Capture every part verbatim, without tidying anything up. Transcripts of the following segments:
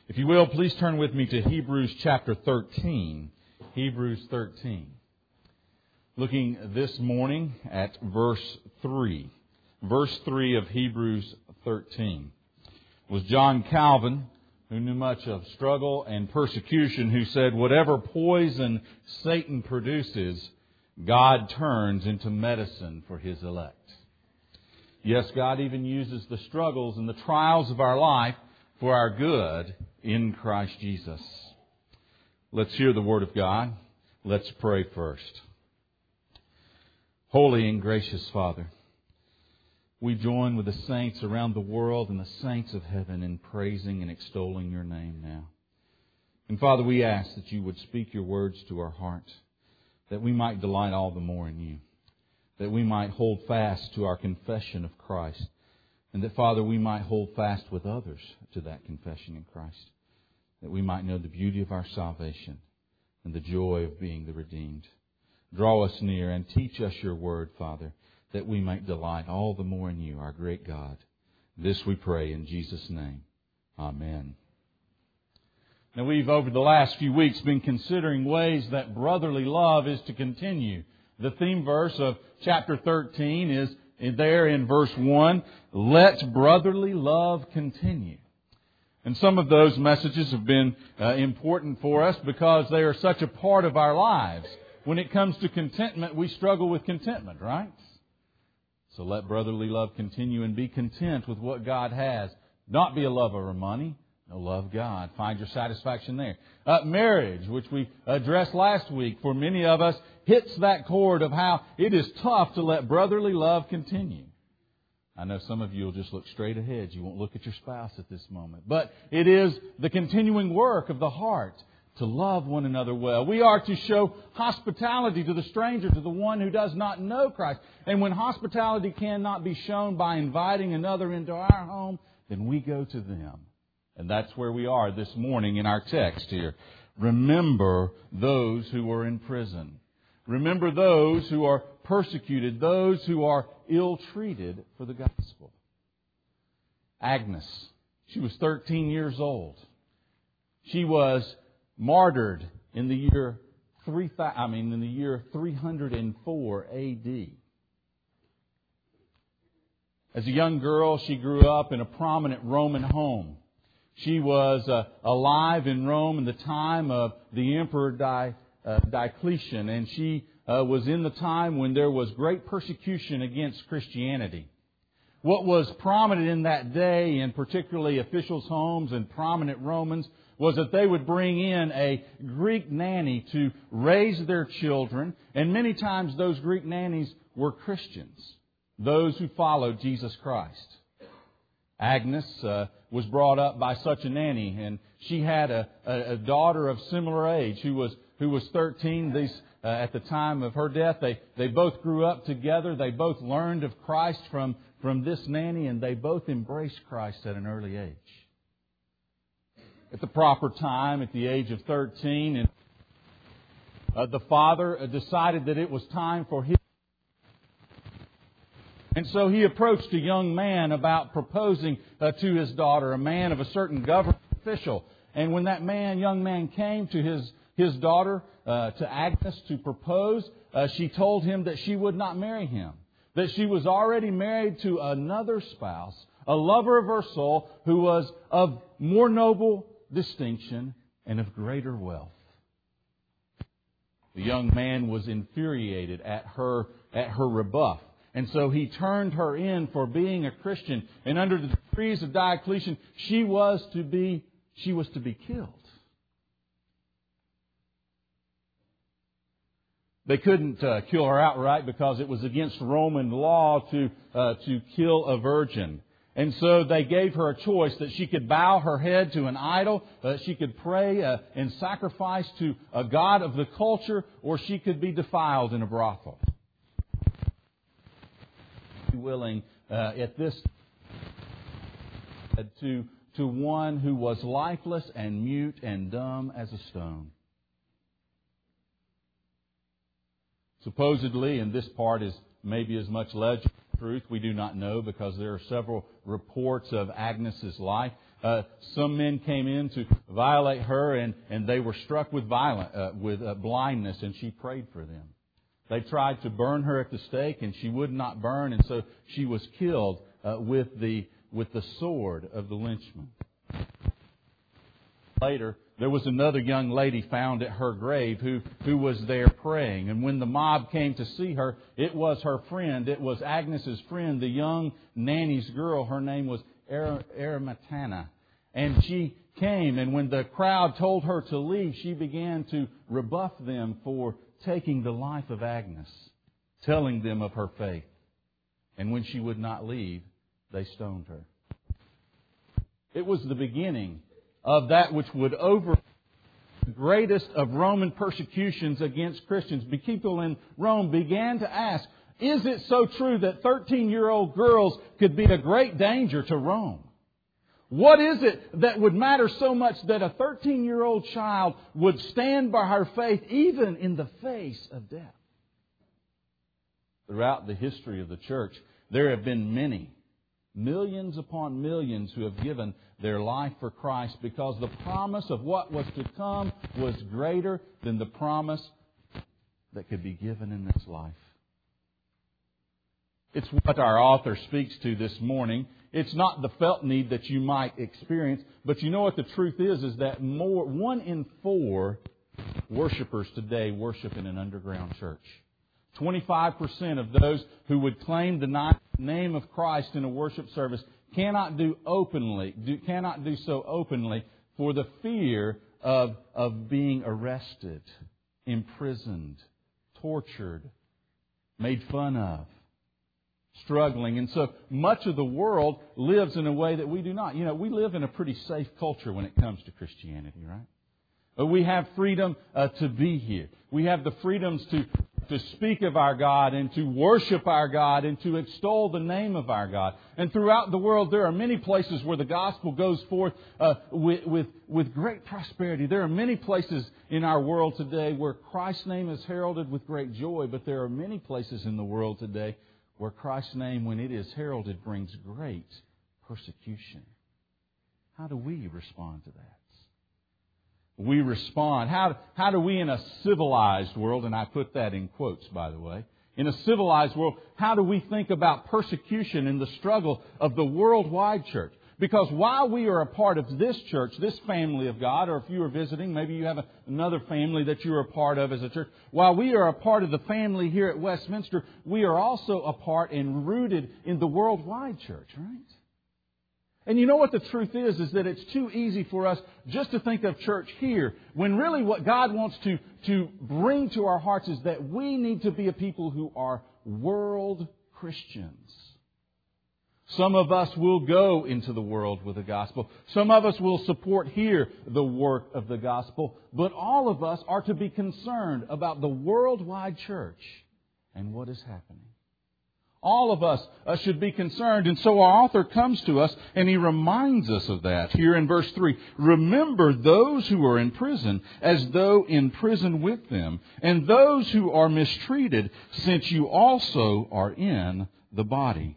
If you will, please turn with me to Hebrews chapter thirteen. Hebrews thirteen. Looking this morning at verse three. Verse three of Hebrews thirteen. It was John Calvin, who knew much of struggle and persecution, who said, "Whatever poison Satan produces, God turns into medicine for His elect." Yes, God even uses the struggles and the trials of our life for our good in Christ Jesus. Let's hear the Word of God. Let's pray first. Holy and gracious Father, we join with the saints around the world and the saints of heaven in praising and extolling Your name now. And Father, we ask that You would speak Your words to our hearts, that we might delight all the more in You, that we might hold fast to our confession of Christ, and that, Father, we might hold fast with others to that confession in Christ, that we might know the beauty of our salvation and the joy of being the redeemed. Draw us near and teach us Your word, Father, that we might delight all the more in You, our great God. This we pray in Jesus' name. Amen. Now, we've, over the last few weeks, been considering ways that brotherly love is to continue. The theme verse of chapter thirteen is there in verse one, "Let brotherly love continue." And some of those messages have been uh, important for us because they are such a part of our lives. When it comes to contentment, we struggle with contentment, right? So let brotherly love continue and be content with what God has. Not be a lover of money. No, love God. Find your satisfaction there. Uh, marriage, which we addressed last week, for many of us, hits that chord of how it is tough to let brotherly love continue. I know some of you will just look straight ahead. You won't look at your spouse at this moment. But it is the continuing work of the heart to love one another well. We are to show hospitality to the stranger, to the one who does not know Christ. And when hospitality cannot be shown by inviting another into our home, then we go to them. And that's where we are this morning in our text here. Remember those who are in prison. Remember those who are persecuted, those who are ill-treated for the gospel. Agnes, she was thirteen years old. She was martyred in the year three. I mean, in the year three hundred four A D. As a young girl, she grew up in a prominent Roman home. She was uh, alive in Rome in the time of the Emperor Di, uh, Diocletian, and she uh, was in the time when there was great persecution against Christianity. What was prominent in that day, in particularly officials' homes and prominent Romans, was that they would bring in a Greek nanny to raise their children, and many times those Greek nannies were Christians, those who followed Jesus Christ. Agnes uh, was brought up by such a nanny, and she had a, a, a daughter of similar age who was who was thirteen. These uh, at the time of her death, they they both grew up together. They both learned of Christ from from this nanny, and they both embraced Christ at an early age. At the proper time, at the age of thirteen, and uh, the father decided that it was time for his. And so he approached a young man about proposing uh, to his daughter, a man of a certain government official. And when that man, young man came to his, his daughter, uh, to Agnes, to propose, uh, she told him that she would not marry him. That she was already married to another spouse, a lover of her soul, who was of more noble distinction and of greater wealth. The young man was infuriated at her, at her rebuff. And so he turned her in for being a Christian. And under the decrees of Diocletian, she was to be, she was to be killed. They couldn't uh, kill her outright because it was against Roman law to uh, to kill a virgin. And so they gave her a choice that she could bow her head to an idol, uh, she could pray uh, and sacrifice to a god of the culture, or she could be defiled in a brothel. Willing uh, at this to to one who was lifeless and mute and dumb as a stone. Supposedly, and this part is maybe as much legend as truth, we do not know, because there are several reports of Agnes's life. Uh, some men came in to violate her, and, and they were struck with violent, uh, with uh, blindness, and she prayed for them. They tried to burn her at the stake, and she would not burn, and so she was killed uh, with the with the sword of the lynchman. Later, there was another young lady found at her grave who, who was there praying. And when the mob came to see her, it was her friend. It was Agnes's friend, the young nanny's girl. Her name was Arimatana. And she came, and when the crowd told her to leave, she began to rebuff them for taking the life of Agnes, telling them of her faith. And when she would not leave, they stoned her. It was the beginning of that which would over the greatest of Roman persecutions against Christians. People in Rome began to ask, is it so true that thirteen-year-old girls could be a great danger to Rome? What is it that would matter so much that a thirteen-year-old child would stand by her faith even in the face of death? Throughout the history of the church, there have been many, millions upon millions who have given their life for Christ because the promise of what was to come was greater than the promise that could be given in this life. It's what our author speaks to this morning. It's not the felt need that you might experience, but you know what the truth is, is that more one in four worshipers today worship in an underground church. twenty-five percent of those who would claim the name of Christ in a worship service cannot do openly, do, cannot do so openly for the fear of, of being arrested, imprisoned, tortured, made fun of, struggling. And so much of the world lives in a way that we do not. You know, we live in a pretty safe culture when it comes to Christianity, right? We have freedom uh, to be here. We have the freedoms to to speak of our God and to worship our God and to extol the name of our God. And throughout the world, there are many places where the gospel goes forth uh, with, with, with great prosperity. There are many places in our world today where Christ's name is heralded with great joy, but there are many places in the world today where Christ's name, when it is heralded, brings great persecution. How do we respond to that? We respond. How, how do we in a civilized world, and I put that in quotes, by the way, in a civilized world, how do we think about persecution and the struggle of the worldwide church? Because while we are a part of this church, this family of God, or if you are visiting, maybe you have a, another family that you're a part of as a church. While we are a part of the family here at Westminster, we are also a part and rooted in the worldwide church, right? And you know what the truth is, is that it's too easy for us just to think of church here, when really what God wants to, to bring to our hearts is that we need to be a people who are world Christians. Some of us will go into the world with the gospel. Some of us will support here the work of the gospel. But all of us are to be concerned about the worldwide church and what is happening. All of us uh, should be concerned. And so our author comes to us and he reminds us of that here in verse three. Remember those who are in prison as though in prison with them, and those who are mistreated, since you also are in the body.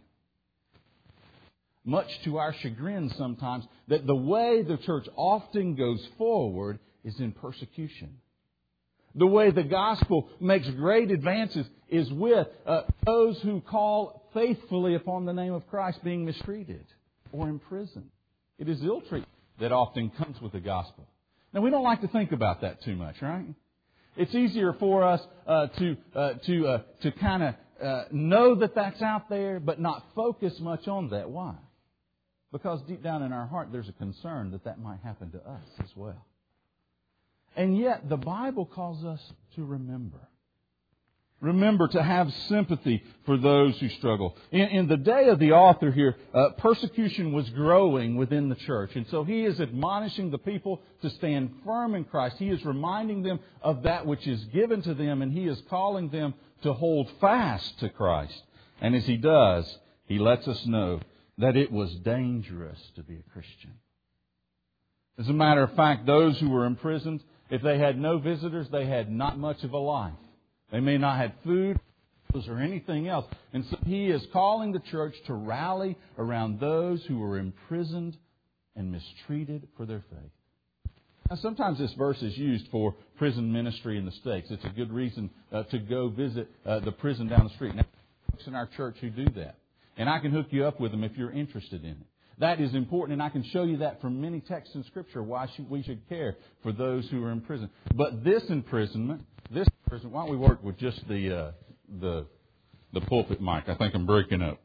Much to our chagrin sometimes, that the way the church often goes forward is in persecution. The way the gospel makes great advances is with uh, those who call faithfully upon the name of Christ being mistreated or imprisoned. It is ill treatment that often comes with the gospel. Now, we don't like to think about that too much, right? It's easier for us uh, to uh, to uh, to kind of uh, know that that's out there, but not focus much on that. Why? Because deep down in our heart, there's a concern that that might happen to us as well. And yet, the Bible calls us to remember. Remember to have sympathy for those who struggle. In, in the day of the author here, uh, persecution was growing within the church. And so he is admonishing the people to stand firm in Christ. He is reminding them of that which is given to them, and he is calling them to hold fast to Christ. And as he does, he lets us know that it was dangerous to be a Christian. As a matter of fact, those who were imprisoned, if they had no visitors, they had not much of a life. They may not have food or anything else. And so he is calling the church to rally around those who were imprisoned and mistreated for their faith. Now, sometimes this verse is used for prison ministry in the States. It's a good reason uh, to go visit uh, the prison down the street. Now, folks in our church who do that. And I can hook you up with them if you're interested in it. That is important, and I can show you that from many texts in Scripture, why should, we should care for those who are in prison. But this imprisonment, this imprisonment, why don't we work with just the uh, the the pulpit mic? I think I'm breaking up.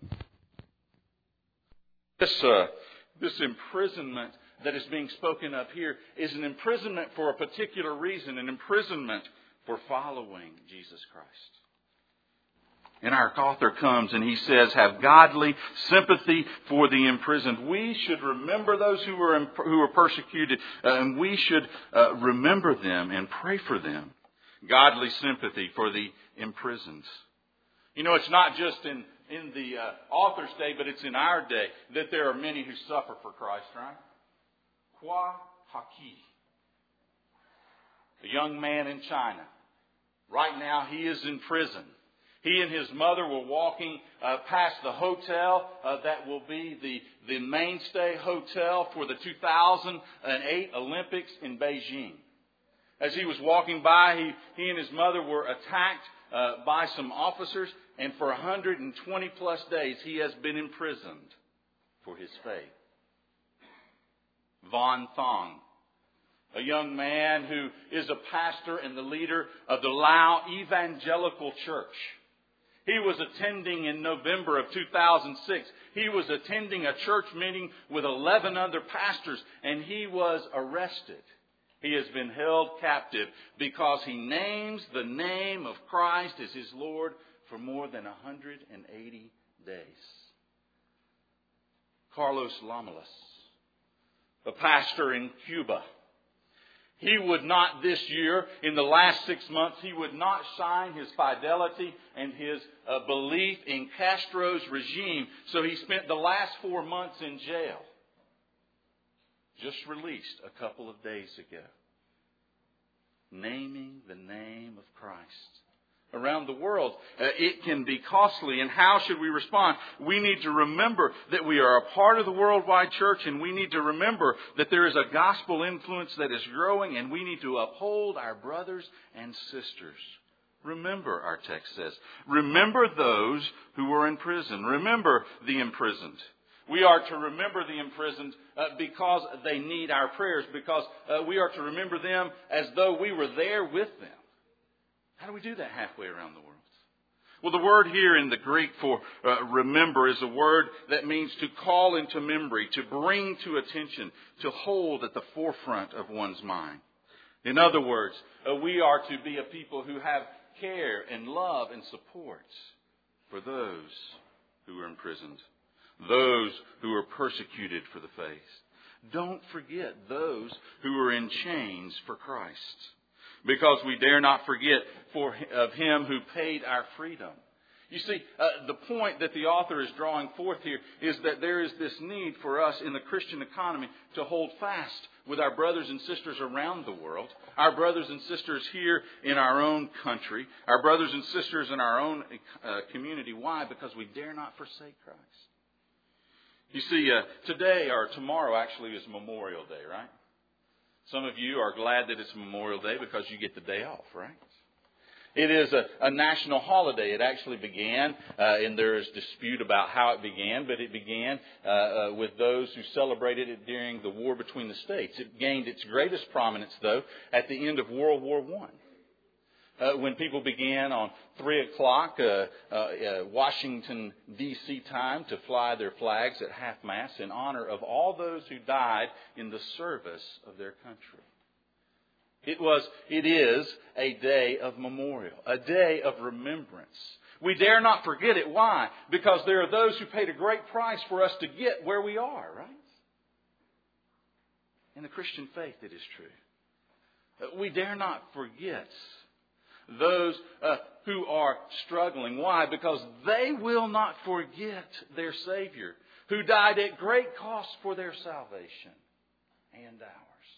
This uh, this imprisonment that is being spoken of here is an imprisonment for a particular reason, an imprisonment for following Jesus Christ. And our author comes and he says, have godly sympathy for the imprisoned. We should remember those who are who are persecuted, uh, and we should uh, remember them and pray for them. Godly sympathy for the imprisoned. You know, it's not just in, in the uh, author's day, but it's in our day that there are many who suffer for Christ, right? Hua Haki, a young man in China. Right now he is in prison. He and his mother were walking uh, past the hotel uh, that will be the, the mainstay hotel for the two thousand eight Olympics in Beijing. As he was walking by, he, he and his mother were attacked uh, by some officers, and for one hundred twenty plus days he has been imprisoned for his faith. Von Thong, a young man who is a pastor and the leader of the Lao Evangelical Church. He was attending in November of two thousand six. He was attending a church meeting with eleven other pastors, and he was arrested. He has been held captive because he names the name of Christ as his Lord for more than one hundred eighty days. Carlos Lamalas, a pastor in Cuba. He would not this year, in the last six months, he would not sign his fidelity and his uh, belief in Castro's regime. So he spent the last four months in jail. Just released a couple of days ago. Naming the name of Christ. Around the world, uh, it can be costly. And how should we respond? We need to remember that we are a part of the worldwide church, and we need to remember that there is a gospel influence that is growing, and we need to uphold our brothers and sisters. Remember, our text says, remember those who are in prison. Remember the imprisoned. We are to remember the imprisoned uh, because they need our prayers, because uh, we are to remember them as though we were there with them. How do we do that halfway around the world? Well, the word here in the Greek for uh, remember is a word that means to call into memory, to bring to attention, to hold at the forefront of one's mind. In other words, uh, we are to be a people who have care and love and support for those who are imprisoned, those who are persecuted for the faith. Don't forget those who are in chains for Christ. Because we dare not forget for of Him who paid our freedom. You see, uh, the point that the author is drawing forth here is that there is this need for us in the Christian economy to hold fast with our brothers and sisters around the world, our brothers and sisters here in our own country, our brothers and sisters in our own uh, community. Why? Because we dare not forsake Christ. You see, uh, today or tomorrow actually is Memorial Day, right? Some of you are glad that it's Memorial Day because you get the day off, right? It is a, a national holiday. It actually began, uh, and there is dispute about how it began, but it began uh, uh, with those who celebrated it during the war between the states. It gained its greatest prominence, though, at the end of World War One. Uh, when people began on three o'clock uh, uh, uh, Washington, D C time to fly their flags at half-mast in honor of all those who died in the service of their country. It was, it is a day of memorial, a day of remembrance. We dare not forget it. Why? Because there are those who paid a great price for us to get where we are, right? In the Christian faith, it is true. Uh, we dare not forget those uh, who are struggling. Why? Because they will not forget their Savior, who died at great cost for their salvation and ours.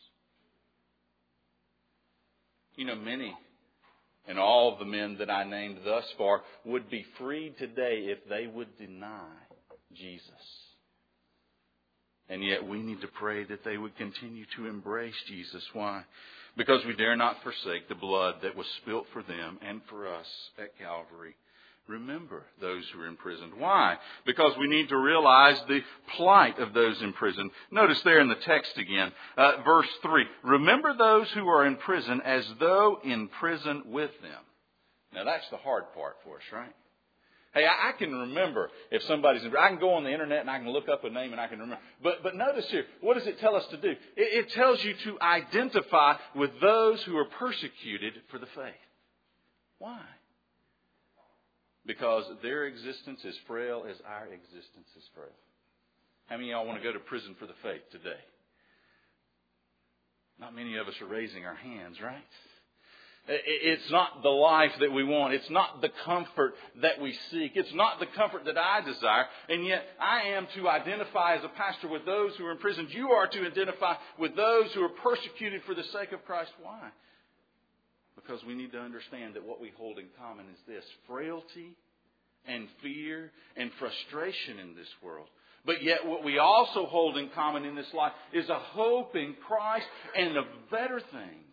You know, many and all of the men that I named thus far would be freed today if they would deny Jesus. And yet we need to pray that they would continue to embrace Jesus. Why? Because we dare not forsake the blood that was spilt for them and for us at Calvary. Remember those who are imprisoned. Why? Because we need to realize the plight of those in prison. Notice there in the text again, uh, verse three. Remember those who are in prison as though in prison with them. Now that's the hard part for us, right? Hey, I, I can remember if somebody's in, I can go on the internet and I can look up a name and I can remember. But but notice here, what does it tell us to do? It, it tells you to identify with those who are persecuted for the faith. Why? Because their existence is frail as our existence is frail. How many of y'all want to go to prison for the faith today? Not many of us are raising our hands, right? It's not the life that we want. It's not the comfort that we seek. It's not the comfort that I desire. And yet I am to identify as a pastor with those who are in prison. You are to identify with those who are persecuted for the sake of Christ. Why? Because we need to understand that what we hold in common is this: frailty and fear and frustration in this world. But yet what we also hold in common in this life is a hope in Christ and of better things.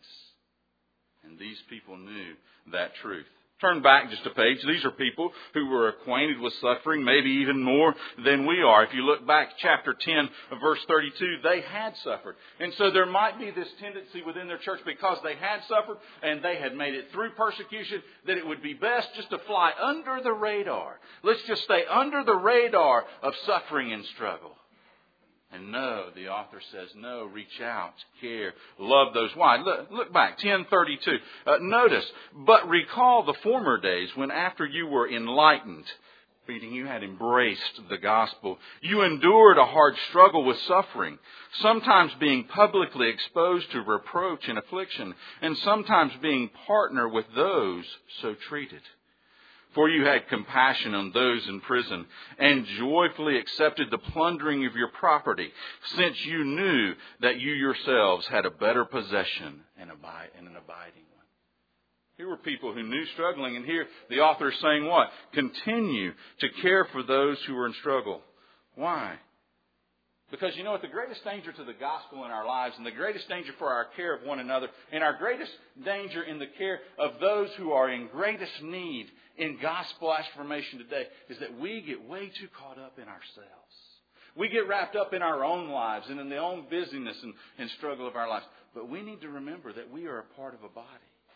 And these people knew that truth. Turn back just a page. These are people who were acquainted with suffering, maybe even more than we are. If you look back chapter ten, verse thirty-two, they had suffered. And so there might be this tendency within their church, because they had suffered and they had made it through persecution, that it would be best just to fly under the radar. Let's just stay under the radar of suffering and struggle. And no, the author says, no, reach out, care, love those. Why? Look, look back, ten thirty-two. Uh, notice, but recall the former days when after you were enlightened, meaning you had embraced the gospel, you endured a hard struggle with suffering, sometimes being publicly exposed to reproach and affliction, and sometimes being partner with those so treated. For you had compassion on those in prison and joyfully accepted the plundering of your property, since you knew that you yourselves had a better possession and an abiding one. Here were people who knew struggling, and here the author is saying what? Continue to care for those who are in struggle. Why? Because you know what? The greatest danger to the gospel in our lives, and the greatest danger for our care of one another, and our greatest danger in the care of those who are in greatest need in gospel affirmation today, is that we get way too caught up in ourselves. We get wrapped up in our own lives and in the own busyness and, and struggle of our lives. But we need to remember that we are a part of a body.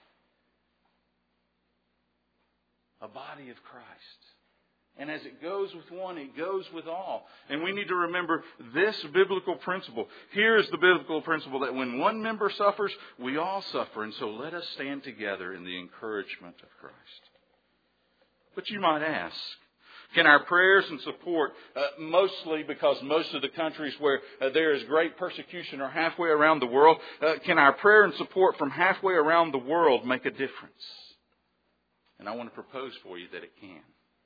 A body of Christ. And as it goes with one, it goes with all. And we need to remember this biblical principle. Here is the biblical principle that when one member suffers, we all suffer. And so let us stand together in the encouragement of Christ. But you might ask, can our prayers and support, uh, mostly because most of the countries where uh, there is great persecution are halfway around the world, uh, can our prayer and support from halfway around the world make a difference? And I want to propose for you that it can.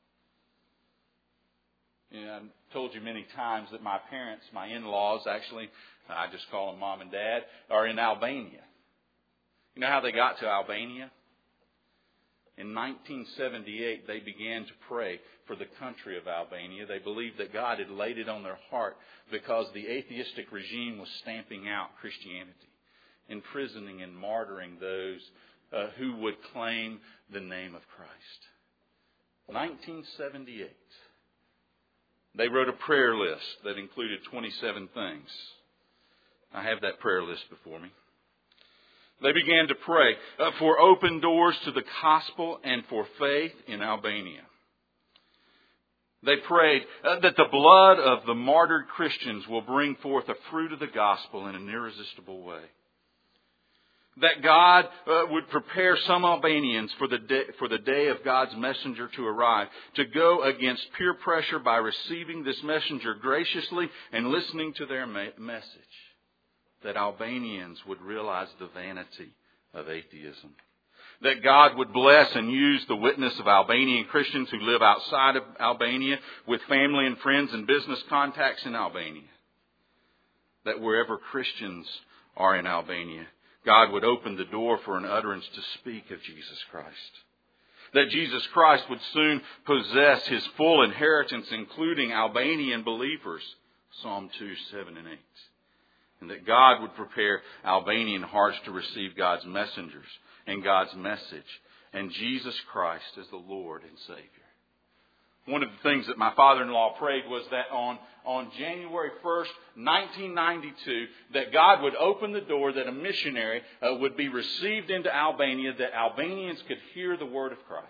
You know, I've told you many times that my parents, my in-laws actually, I just call them Mom and Dad, are in Albania. You know how they got to Albania? In nineteen seventy-eight, they began to pray for the country of Albania. They believed that God had laid it on their heart because the atheistic regime was stamping out Christianity, imprisoning and martyring those uh, who would claim the name of Christ. nineteen seventy-eight. They wrote a prayer list that included twenty-seven things. I have that prayer list before me. They began to pray uh, for open doors to the gospel and for faith in Albania. They prayed uh, that the blood of the martyred Christians will bring forth a fruit of the gospel in an irresistible way. That God uh, would prepare some Albanians for the, day, for the day of God's messenger to arrive, to go against peer pressure by receiving this messenger graciously and listening to their ma- message. That Albanians would realize the vanity of atheism. That God would bless and use the witness of Albanian Christians who live outside of Albania with family and friends and business contacts in Albania. That wherever Christians are in Albania, God would open the door for an utterance to speak of Jesus Christ. That Jesus Christ would soon possess His full inheritance, including Albanian believers, Psalm two, seven and eight. And that God would prepare Albanian hearts to receive God's messengers and God's message and Jesus Christ as the Lord and Savior. One of the things that my father-in-law prayed was that on, on January first, nineteen ninety-two, that God would open the door, that a missionary uh, would be received into Albania, that Albanians could hear the word of Christ.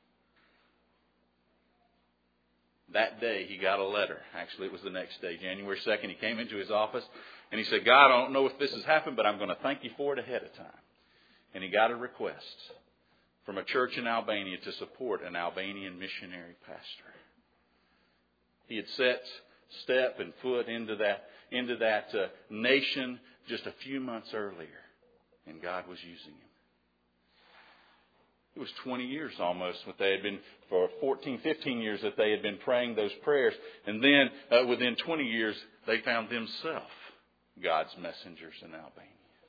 That day he got a letter. Actually, it was the next day, January second. He came into his office and he said, God, I don't know if this has happened, but I'm going to thank you for it ahead of time. And he got a request from a church in Albania to support an Albanian missionary pastor. He had set step and foot into that, into that uh, nation just a few months earlier, and God was using him. It was twenty years almost that they had been, for fourteen, fifteen years that they had been praying those prayers. And then uh, within twenty years, they found themselves God's messengers in Albania.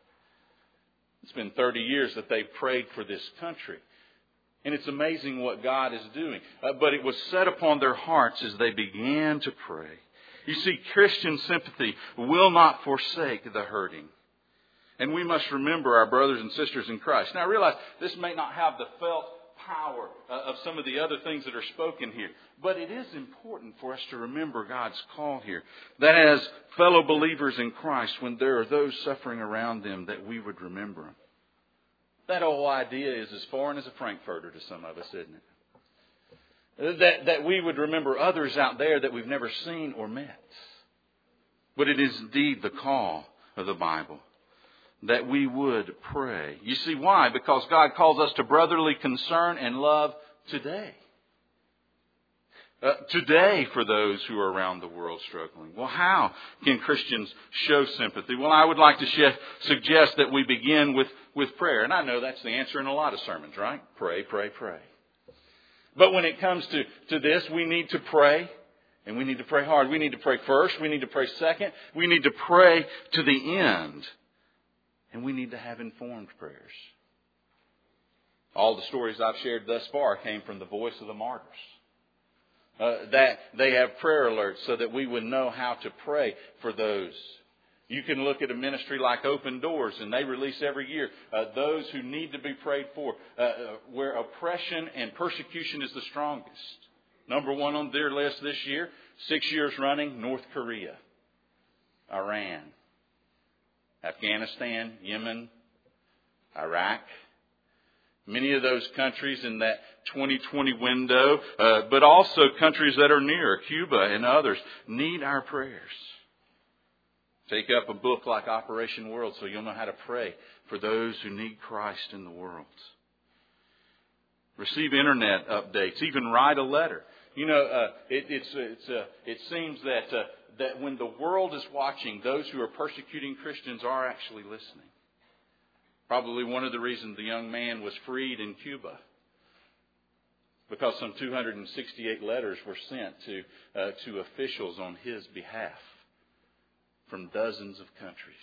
It's been thirty years that they prayed for this country. And it's amazing what God is doing. Uh, but it was set upon their hearts as they began to pray. You see, Christian sympathy will not forsake the hurting. And we must remember our brothers and sisters in Christ. Now, I realize this may not have the felt power uh, of some of the other things that are spoken here. But it is important for us to remember God's call here. That as fellow believers in Christ, when there are those suffering around them, that we would remember them. That whole idea is as foreign as a Frankfurter to some of us, isn't it? That, that we would remember others out there that we've never seen or met. But it is indeed the call of the Bible that we would pray. You see why? Because God calls us to brotherly concern and love today. Uh, today for those who are around the world struggling. Well, how can Christians show sympathy? Well, I would like to sh- suggest that we begin with, with prayer. And I know that's the answer in a lot of sermons, right? Pray, pray, pray. But when it comes to, to this, we need to pray. And we need to pray hard. We need to pray first. We need to pray second. We need to pray to the end. And we need to have informed prayers. All the stories I've shared thus far came from the voice of the martyrs. Uh, that they have prayer alerts so that we would know how to pray for those. You can look at a ministry like Open Doors, and they release every year uh, those who need to be prayed for, uh, uh, where oppression and persecution is the strongest. Number one on their list this year, six years running, North Korea, Iran, Afghanistan, Yemen, Iraq. Many of those countries in that twenty twenty window, uh, but also countries that are near, Cuba and others, need our prayers. Take up a book like Operation World so you'll know how to pray for those who need Christ in the world. Receive internet updates. Even write a letter. You know, uh, it, it's, it's, uh, it seems that, uh, that when the world is watching, those who are persecuting Christians are actually listening. Probably one of the reasons the young man was freed in Cuba. Because some two hundred sixty-eight letters were sent to, uh, to officials on his behalf from dozens of countries.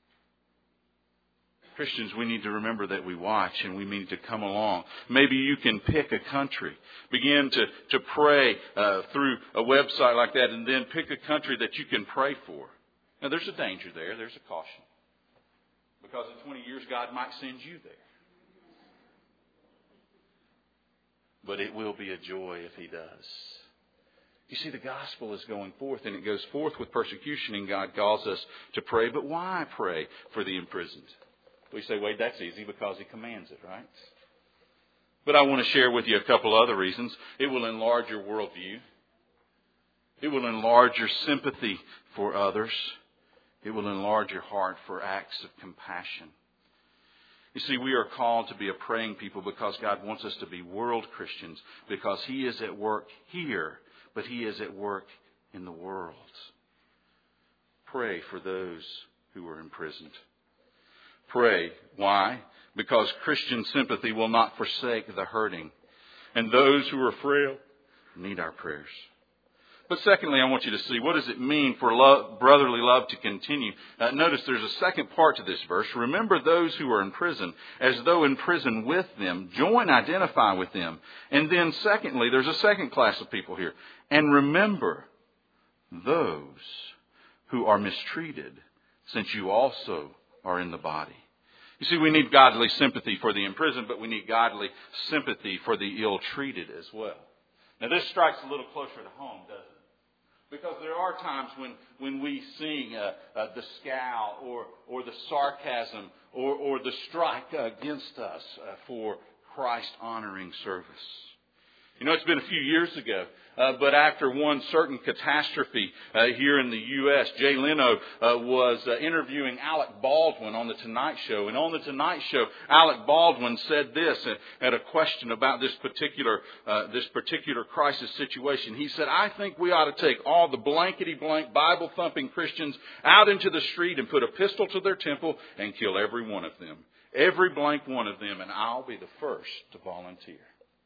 Christians, we need to remember that we watch and we need to come along. Maybe you can pick a country. Begin to, to pray uh, through a website like that, and then pick a country that you can pray for. Now, there's a danger there. There's a caution. Because in twenty years, God might send you there. But it will be a joy if He does. You see, the gospel is going forth, and it goes forth with persecution, and God calls us to pray. But why pray for the imprisoned? We say, wait, that's easy because He commands it, right? But I want to share with you a couple other reasons. It will enlarge your worldview. It will enlarge your sympathy for others. It will enlarge your heart for acts of compassion. You see, we are called to be a praying people because God wants us to be world Christians, because He is at work here, but He is at work in the world. Pray for those who are imprisoned. Pray. Why? Because Christian sympathy will not forsake the hurting. And those who are frail need our prayers. But secondly, I want you to see, what does it mean for love, brotherly love to continue? Uh, notice there's a second part to this verse. Remember those who are in prison as though in prison with them. Join, identify with them. And then secondly, there's a second class of people here. And remember those who are mistreated, since you also are in the body. You see, we need godly sympathy for the imprisoned, but we need godly sympathy for the ill-treated as well. Now, this strikes a little closer to home, doesn't it? Because there are times when, when we sing uh, uh, the scowl or, or the sarcasm or, or the strike against us uh, for Christ-honoring service. You know, it's been a few years ago, uh, but after one certain catastrophe uh, here in the U S, Jay Leno uh, was uh, interviewing Alec Baldwin on The Tonight Show. And on The Tonight Show, Alec Baldwin said this at a question about this particular uh, this particular crisis situation. He said, I think we ought to take all the blankety-blank Bible-thumping Christians out into the street and put a pistol to their temple and kill every one of them. Every blank one of them, and I'll be the first to volunteer.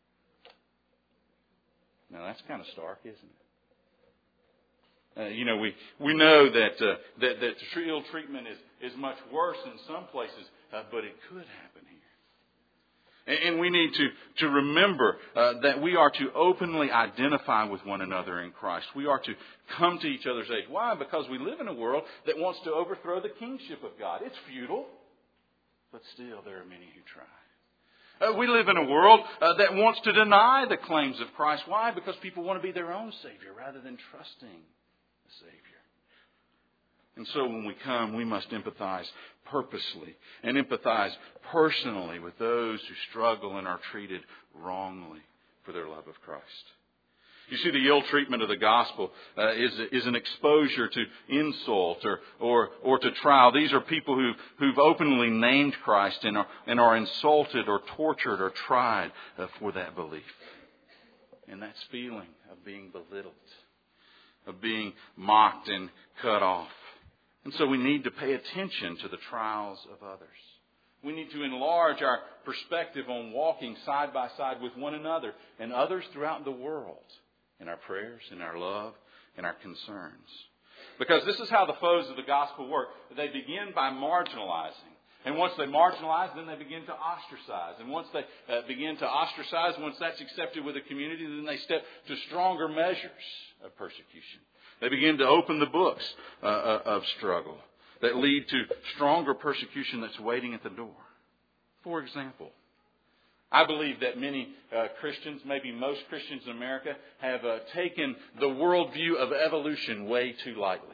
Now, that's kind of stark, isn't it? Uh, you know, we, we know that, uh, that, that the ill treatment is, is much worse in some places, uh, but it could happen here. And, and we need to, to remember uh, that we are to openly identify with one another in Christ. We are to come to each other's aid. Why? Because we live in a world that wants to overthrow the kingship of God. It's futile, but still there are many who try. Uh, we live in a world uh, that wants to deny the claims of Christ. Why? Because people want to be their own Savior rather than trusting the Savior. And so when we come, we must empathize purposely and empathize personally with those who struggle and are treated wrongly for their love of Christ. You see, the ill treatment of the gospel uh, is is an exposure to insult or or or to trial. These are people who who've openly named Christ and are and are insulted or tortured or tried uh, for that belief. And that's feeling of being belittled, of being mocked and cut off. And so we need to pay attention to the trials of others. We need to enlarge our perspective on walking side by side with one another and others throughout the world. In our prayers, in our love, in our concerns. Because this is how the foes of the gospel work. They begin by marginalizing. And once they marginalize, then they begin to ostracize. And once they uh, begin to ostracize, once that's accepted with the community, then they step to stronger measures of persecution. They begin to open the books uh, of struggle that lead to stronger persecution that's waiting at the door. For example, I believe that many uh, Christians, maybe most Christians in America, have uh, taken the worldview of evolution way too lightly.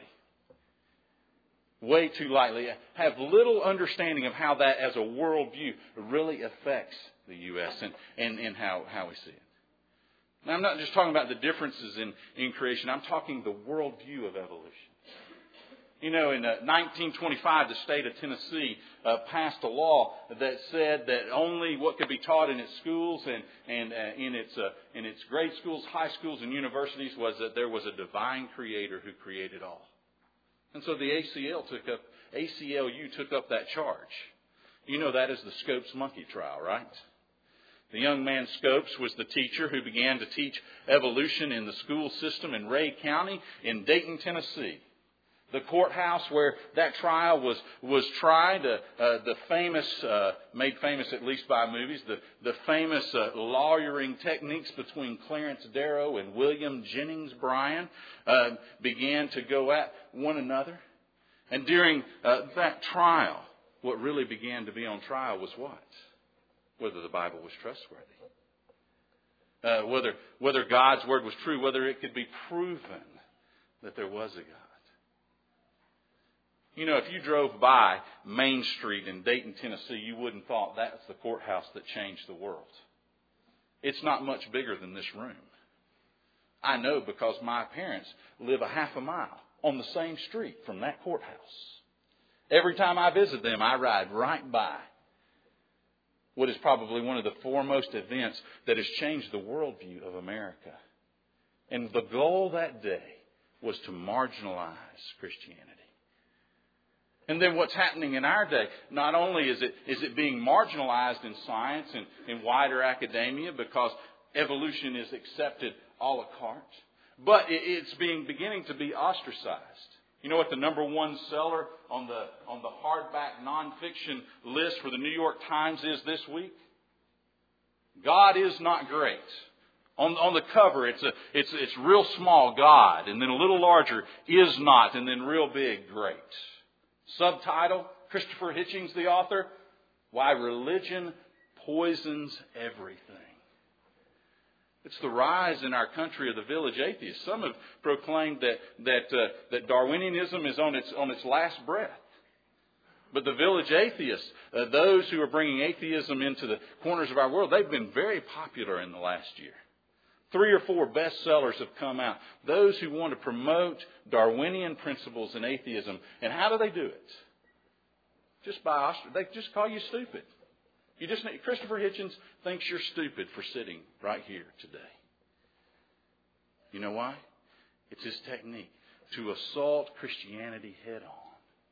Way too lightly. Have little understanding of how that as a worldview really affects the U S and, and, and how, how we see it. Now, I'm not just talking about the differences in, in creation. I'm talking the worldview of evolution. You know, in uh, nineteen twenty-five, the state of Tennessee uh, passed a law that said that only what could be taught in its schools and, and uh, in its uh, in its grade schools, high schools, and universities was that there was a divine creator who created all. And so the A C L took up A C L U took up that charge. You know that is the Scopes monkey trial, right? The young man Scopes was the teacher who began to teach evolution in the school system in Ray County in Dayton, Tennessee. The courthouse where that trial was was tried, uh, uh, the famous, uh, made famous at least by movies, the, the famous uh, lawyering techniques between Clarence Darrow and William Jennings Bryan uh, began to go at one another. And during uh, that trial, what really began to be on trial was what? Whether the Bible was trustworthy. Uh, whether whether God's Word was true, whether it could be proven that there was a God. You know, if you drove by Main Street in Dayton, Tennessee, you wouldn't have thought that's the courthouse that changed the world. It's not much bigger than this room. I know because my parents live a half a mile on the same street from that courthouse. Every time I visit them, I ride right by what is probably one of the foremost events that has changed the worldview of America. And the goal that day was to marginalize Christianity. And then what's happening in our day, not only is it is it being marginalized in science and in wider academia because evolution is accepted a la carte, but it's being beginning to be ostracized. You know what the number one seller on the on the hardback nonfiction list for the New York Times is this week? God is not great. On, on the cover, it's a, it's, it's real small, God, and then a little larger, is not, and then real big, great. Subtitle, Christopher Hitchens, the author, Why Religion Poisons Everything. It's the rise in our country of the village atheist. Some have proclaimed that that uh, that Darwinianism is on its on its last breath. But the village atheists, uh, those who are bringing atheism into the corners of our world, they've been very popular in the last year. Three or four bestsellers have come out. Those who want to promote Darwinian principles in atheism. And how do they do it? Just by they just call you stupid. You just Christopher Hitchens thinks you're stupid for sitting right here today. You know why? It's his technique to assault Christianity head on.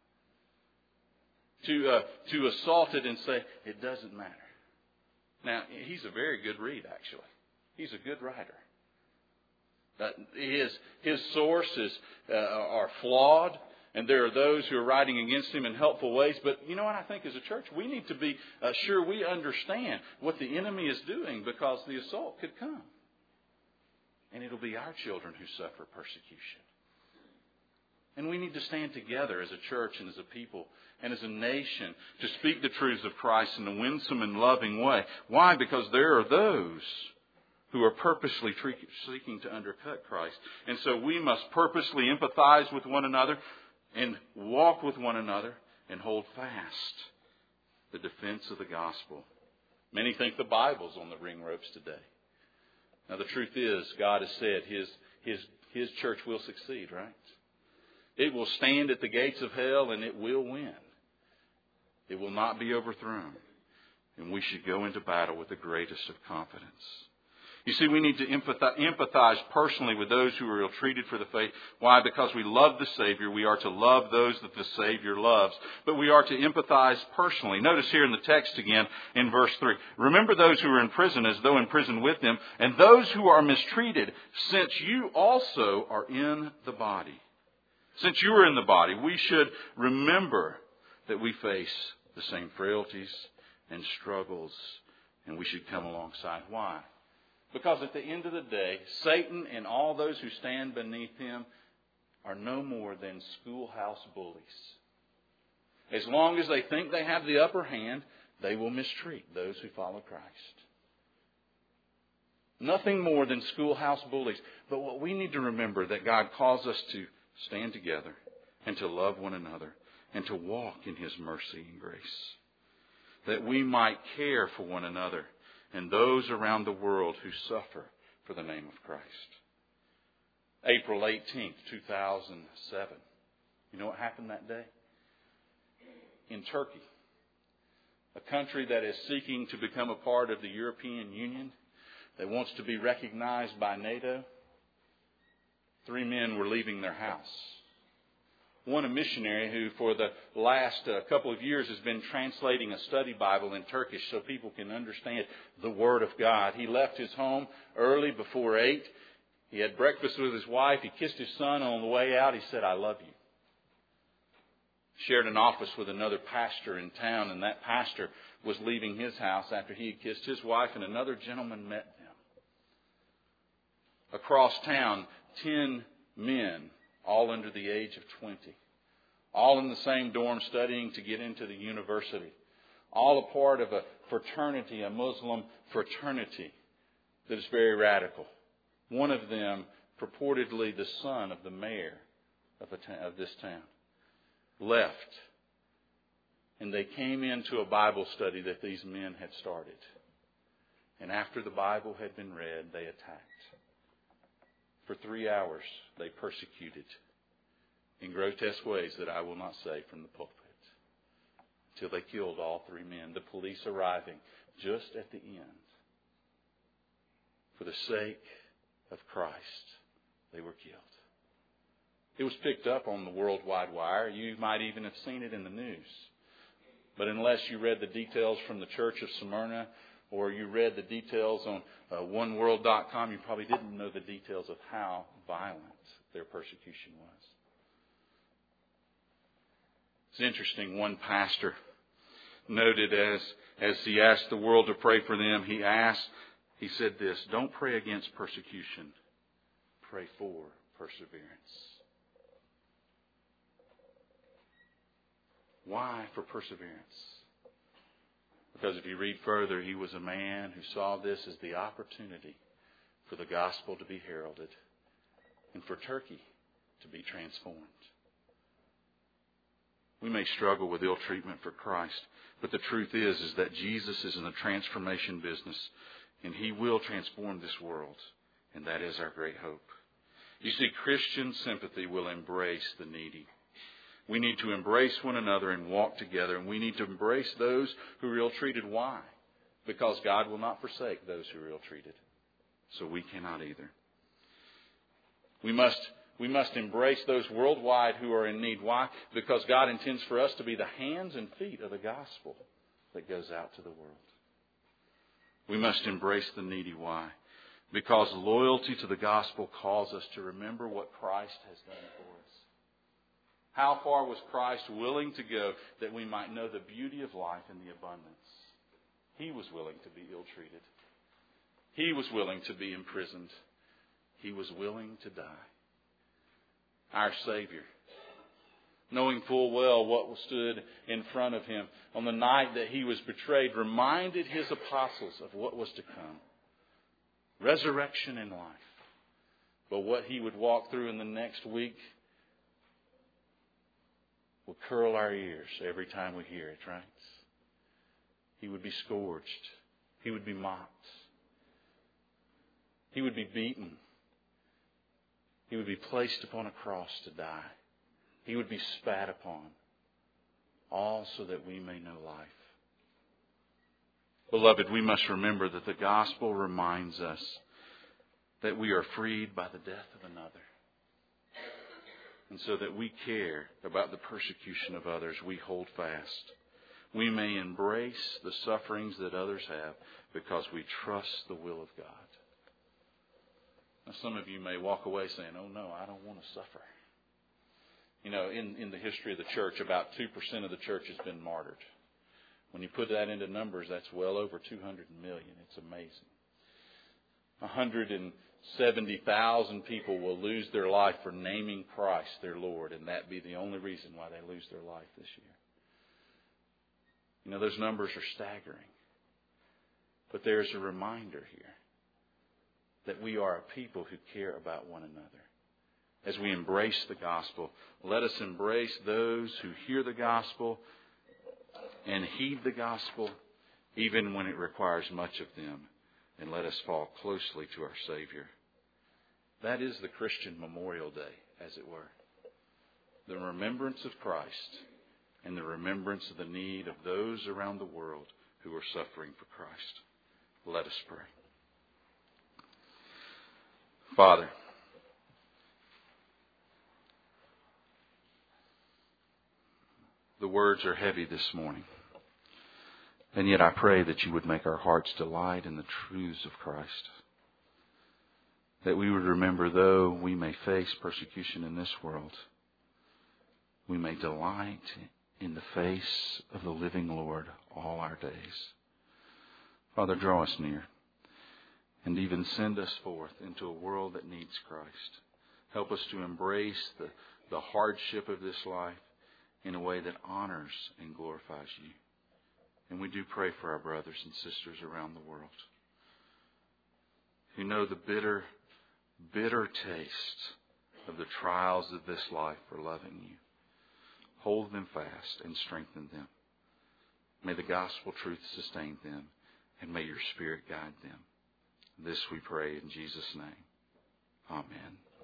To uh, to assault it and say it doesn't matter. Now he's a very good read, actually. He's a good writer. Uh, his his sources uh, are flawed. And there are those who are writing against him in helpful ways. But you know what I think as a church? We need to be uh, sure we understand what the enemy is doing, because the assault could come. And it'll be our children who suffer persecution. And we need to stand together as a church and as a people and as a nation to speak the truths of Christ in a winsome and loving way. Why? Because there are those who are purposely seeking to undercut Christ. And so we must purposely empathize with one another and walk with one another and hold fast the defense of the gospel. Many think the Bible's on the ring ropes today. Now the truth is, God has said His, His, His church will succeed, right? It will stand at the gates of hell and it will win. It will not be overthrown. And we should go into battle with the greatest of confidence. You see, we need to empathize personally with those who are ill-treated for the faith. Why? Because we love the Savior. We are to love those that the Savior loves. But we are to empathize personally. Notice here in the text again in verse three. Remember those who are in prison as though in prison with them, and those who are mistreated, since you also are in the body. Since you are in the body, we should remember that we face the same frailties and struggles, and we should come alongside. Why? Because at the end of the day, Satan and all those who stand beneath him are no more than schoolhouse bullies. As long as they think they have the upper hand, they will mistreat those who follow Christ. Nothing more than schoolhouse bullies. But what we need to remember, that God calls us to stand together and to love one another and to walk in His mercy and grace. That we might care for one another and those around the world who suffer for the name of Christ. April eighteenth, two thousand seven. You know what happened that day? In Turkey, a country that is seeking to become a part of the European Union, that wants to be recognized by NATO, three men were leaving their house. One, a missionary who for the last uh, couple of years has been translating a study Bible in Turkish so people can understand the Word of God. He left his home early before eight. He had breakfast with his wife. He kissed his son on the way out. He said, "I love you." Shared an office with another pastor in town, and that pastor was leaving his house after he had kissed his wife, and another gentleman met them. Across town, ten men, all under the age of twenty. All in the same dorm studying to get into the university. All a part of a fraternity, a Muslim fraternity that is very radical. One of them, purportedly the son of the mayor of, a ta- of this town, left. And they came into a Bible study that these men had started. And after the Bible had been read, they attacked. For three hours, they persecuted in grotesque ways that I will not say from the pulpit, till they killed all three men, the police arriving just at the end. For the sake of Christ, they were killed. It was picked up on the World Wide Wire. You might even have seen it in the news. But unless you read the details from the Church of Smyrna, or you read the details on uh, one world dot com, you probably didn't know the details of how violent their persecution was. It's interesting, one pastor noted as, as he asked the world to pray for them, he asked He said this, don't pray against persecution. Pray for perseverance. Why for perseverance? Because if you read further, he was a man who saw this as the opportunity for the gospel to be heralded and for Turkey to be transformed. We may struggle with ill treatment for Christ, but the truth is, is that Jesus is in the transformation business, and He will transform this world, and that is our great hope. You see, Christian sympathy will embrace the needy. We need to embrace one another and walk together, and we need to embrace those who are ill-treated. Why? Because God will not forsake those who are ill-treated. So we cannot either. We must, we must embrace those worldwide who are in need. Why? Because God intends for us to be the hands and feet of the gospel that goes out to the world. We must embrace the needy. Why? Because loyalty to the gospel calls us to remember what Christ has done for us. How far was Christ willing to go that we might know the beauty of life and the abundance? He was willing to be ill-treated. He was willing to be imprisoned. He was willing to die. Our Savior, knowing full well what stood in front of Him on the night that He was betrayed, reminded His apostles of what was to come. Resurrection and life. But what He would walk through in the next week will curl our ears every time we hear it, right? He would be scourged. He would be mocked. He would be beaten. He would be placed upon a cross to die. He would be spat upon. All so that we may know life. Beloved, we must remember that the gospel reminds us that we are freed by the death of another. And so that we care about the persecution of others, we hold fast. We may embrace the sufferings that others have because we trust the will of God. Now, some of you may walk away saying, oh no, I don't want to suffer. You know, in, in the history of the church, about two percent of the church has been martyred. When you put that into numbers, that's well over two hundred million. It's amazing. one hundred seventy thousand people will lose their life for naming Christ their Lord, and that be the only reason why they lose their life this year. You know, those numbers are staggering. But there's a reminder here that we are a people who care about one another. As we embrace the gospel, let us embrace those who hear the gospel and heed the gospel, even when it requires much of them. And let us fall closely to our Savior. That is the Christian Memorial Day, as it were. The remembrance of Christ and the remembrance of the need of those around the world who are suffering for Christ. Let us pray. Father, the words are heavy this morning. And yet I pray that you would make our hearts delight in the truths of Christ. That we would remember, though we may face persecution in this world, we may delight in the face of the living Lord all our days. Father, draw us near and even send us forth into a world that needs Christ. Help us to embrace the, the hardship of this life in a way that honors and glorifies you. And we do pray for our brothers and sisters around the world who know the bitter, bitter taste of the trials of this life for loving you. Hold them fast and strengthen them. May the gospel truth sustain them, and may your Spirit guide them. This we pray in Jesus' name. Amen.